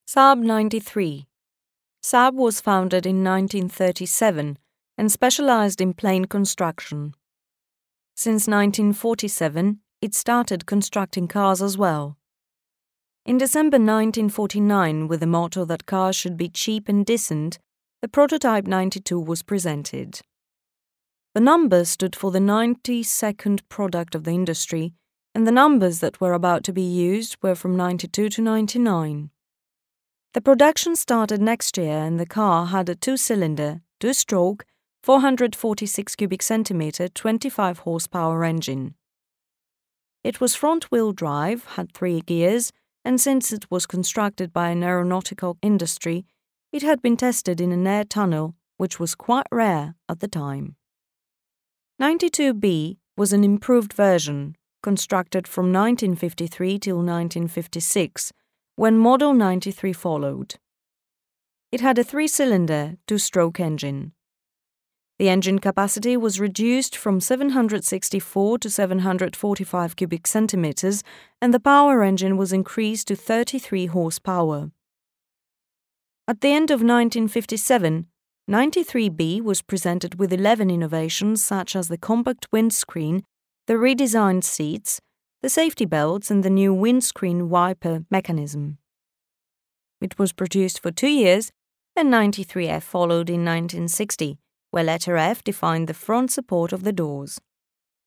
Saab 93. Saab was founded in 1937 and specialized in plane construction. Since 1947, it started constructing cars as well. In December 1949, with the motto that cars should be cheap and decent, the prototype 92 was presented. The number stood for the 92nd product of the industry, and the numbers that were about to be used were from 92 to 99. The production started next year, and the car had a two-cylinder, two-stroke, 446 cubic centimeter, 25 horsepower engine. It was front-wheel drive, had 3 gears, and since it was constructed by an aeronautical industry, it had been tested in an air tunnel, which was quite rare at the time. 92B was an improved version, constructed from 1953 till 1956, when Model 93 followed. It had a 3-cylinder, two-stroke engine. The engine capacity was reduced from 764 to 745 cubic centimeters, and the power engine was increased to 33 horsepower. At the end of 1957, 93B was presented with 11 innovations such as the compact windscreen, the redesigned seats, the safety belts and the new windscreen wiper mechanism. It was produced for 2 years, and 93F followed in 1960, where letter F defined the front support of the doors.